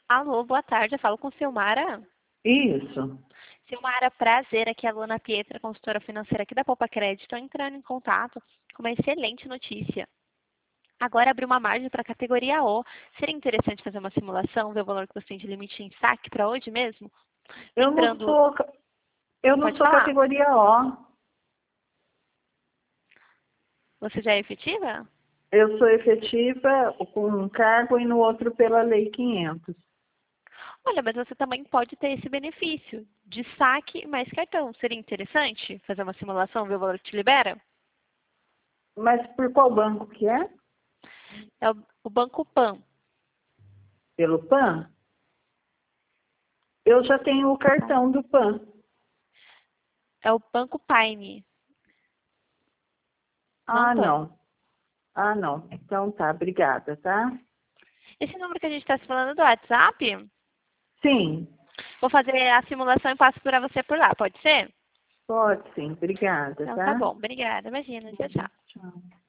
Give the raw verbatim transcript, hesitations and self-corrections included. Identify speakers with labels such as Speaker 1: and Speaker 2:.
Speaker 1: Alô, boa tarde. Eu falo com Silmara.
Speaker 2: Isso.
Speaker 1: Silmara, prazer. Aqui é a Luana Pietra, consultora financeira aqui da Poupa Crédito. Estou entrando em contato com uma excelente notícia. Agora abriu uma margem para a categoria O. Seria interessante fazer uma simulação, ver o valor que você tem de limite em saque para hoje mesmo?
Speaker 2: Eu não
Speaker 1: Lembrando...
Speaker 2: sou, eu não
Speaker 1: Pode
Speaker 2: sou
Speaker 1: falar.
Speaker 2: categoria O.
Speaker 1: Você já é efetiva?
Speaker 2: Eu sou efetiva com um cargo e no outro pela Lei quinhentos.
Speaker 1: Olha, mas você também pode ter esse benefício de saque mais cartão. Seria interessante fazer uma simulação, ver o valor que te libera?
Speaker 2: Mas por qual banco que é?
Speaker 1: É o, o Banco Pan.
Speaker 2: Pelo PAN? Eu já tenho o cartão do PAN.
Speaker 1: É o Banco Paine. Não
Speaker 2: Ah,
Speaker 1: Pan.
Speaker 2: não. Ah, não. Então tá, obrigada, tá?
Speaker 1: Esse número que a gente está se falando é do WhatsApp,
Speaker 2: Sim,
Speaker 1: vou fazer a simulação e passo para você por lá, pode ser?
Speaker 2: pode sim, obrigada,
Speaker 1: Então tá
Speaker 2: tá?
Speaker 1: bom, obrigada. Imagina, tchau, tchau.
Speaker 2: Tchau.